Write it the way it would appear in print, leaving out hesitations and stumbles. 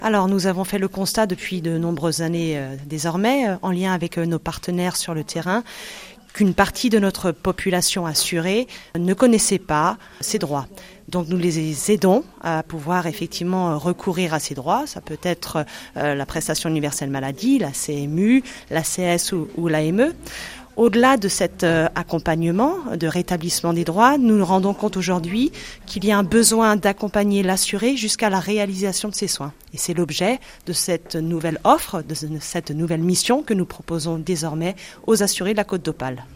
Alors nous avons fait le constat depuis de nombreuses années désormais, en lien avec nos partenaires sur le terrain, qu'une partie de notre population assurée ne connaissait pas ses droits. Donc nous les aidons à pouvoir effectivement recourir à ces droits. Ça peut être la prestation universelle maladie, la CMU, la CS ou l'AME. Au-delà de cet accompagnement, de rétablissement des droits, nous nous rendons compte aujourd'hui qu'il y a un besoin d'accompagner l'assuré jusqu'à la réalisation de ses soins. Et c'est l'objet de cette nouvelle offre, de cette nouvelle mission que nous proposons désormais aux assurés de la Côte d'Opale.